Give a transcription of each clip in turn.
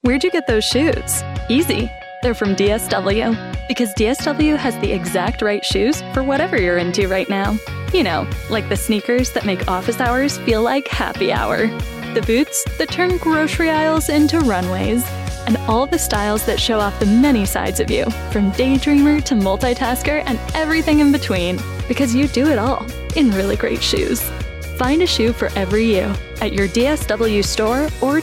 Where'd you get those shoes? Easy. They're from DSW. Because DSW has the exact right shoes for whatever you're into right now. You know, like the sneakers that make office hours feel like happy hour. The boots that turn grocery aisles into runways. And all the styles that show off the many sides of you, from daydreamer to multitasker and everything in between. Because you do it all in really great shoes. Find a shoe for every you at your DSW store or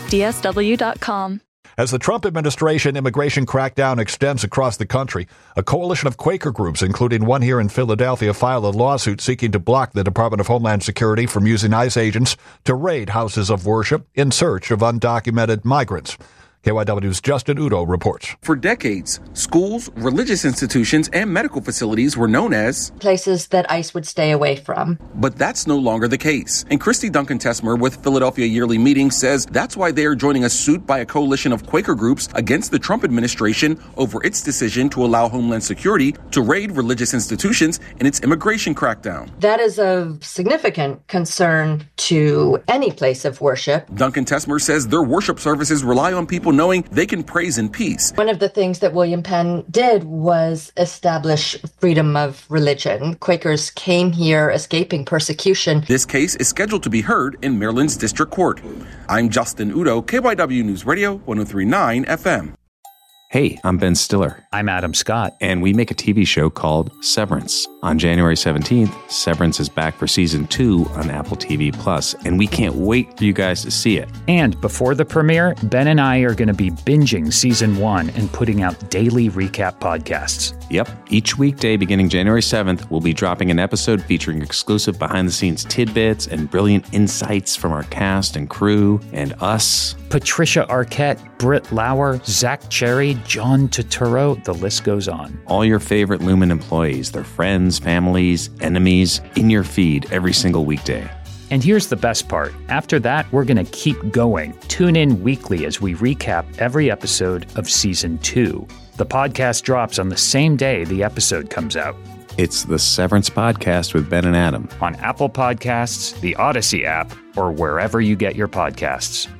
DSW.com. As the Trump administration immigration crackdown extends across the country, a coalition of Quaker groups, including one here in Philadelphia, filed a lawsuit seeking to block the Department of Homeland Security from using ICE agents to raid houses of worship in search of undocumented migrants. KYW's Justin Udo reports. For decades, schools, religious institutions, and medical facilities were known as places that ICE would stay away from. But that's no longer the case. And Christy Duncan-Tessmer with Philadelphia Yearly Meeting says that's why they are joining a suit by a coalition of Quaker groups against the Trump administration over its decision to allow Homeland Security to raid religious institutions in its immigration crackdown. That is of significant concern to any place of worship. Duncan-Tessmer says their worship services rely on people knowing they can praise in peace. One of the things that William Penn did was establish freedom of religion. Quakers came here escaping persecution. This case is scheduled to be heard in Maryland's District Court. I'm Justin Udo, KYW News Radio 103.9 FM. Hey, I'm Ben Stiller. I'm Adam Scott. And we make a TV show called Severance. On January 17th, Severance is back for season 2 on Apple TV+, and we can't wait for you guys to see it. And before the premiere, Ben and I are going to be binging season 1 and putting out daily recap podcasts. Yep. Each weekday beginning January 7th, we'll be dropping an episode featuring exclusive behind-the-scenes tidbits and brilliant insights from our cast and crew and us. Patricia Arquette, Britt Lauer, Zach Cherry, John Turturro, the list goes on. All your favorite Lumen employees, their friends, families, enemies, in your feed every single weekday. And here's the best part. After that, we're going to keep going. Tune in weekly as we recap every episode of Season 2. The podcast drops on the same day the episode comes out. It's the Severance Podcast with Ben and Adam. On Apple Podcasts, the Odyssey app, or wherever you get your podcasts.